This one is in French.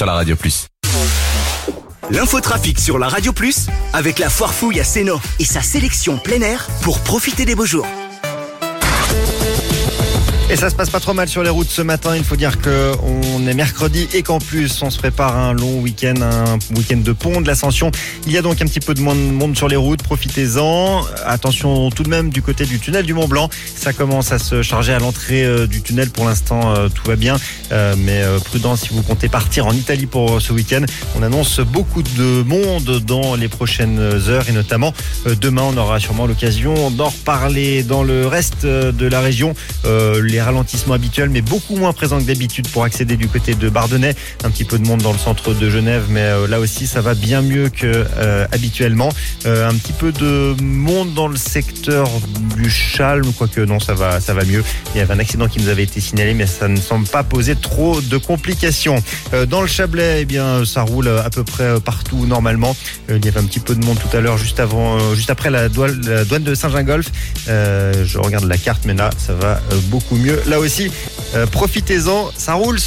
sur la Radio Plus. L'infotrafic sur la Radio Plus avec la Foire Fouille à Sénaux et sa sélection plein air pour profiter des beaux jours. Et ça se passe pas trop mal sur les routes ce matin. Il faut dire qu'on est mercredi et qu'en plus on se prépare à un long week-end, un week-end de pont de l'Ascension. Il y a donc un petit peu de monde sur les routes. Profitez-en. Attention tout de même du côté du tunnel du Mont Blanc. Ça commence à se charger à l'entrée du tunnel. Pour l'instant, tout va bien. Mais prudent si vous comptez partir en Italie pour ce week-end. On annonce beaucoup de monde dans les prochaines heures et notamment demain. On aura sûrement l'occasion d'en reparler. Dans le reste de la région, les ralentissements habituels, mais beaucoup moins présents que d'habitude pour accéder du côté de Bardonnay. Un petit peu de monde dans le centre de Genève, mais là aussi ça va bien mieux que habituellement. Un petit peu de monde dans le secteur du Chalme, quoique non, ça va mieux. Il y avait un accident qui nous avait été signalé, mais ça ne semble pas poser trop de complications. Dans le Chablais, eh bien, ça roule à peu près partout normalement. Il y avait un petit peu de monde tout à l'heure, juste après la douane de Saint-Gingolph. Je regarde la carte, mais là, ça va beaucoup mieux. Là aussi, profitez-en, ça roule.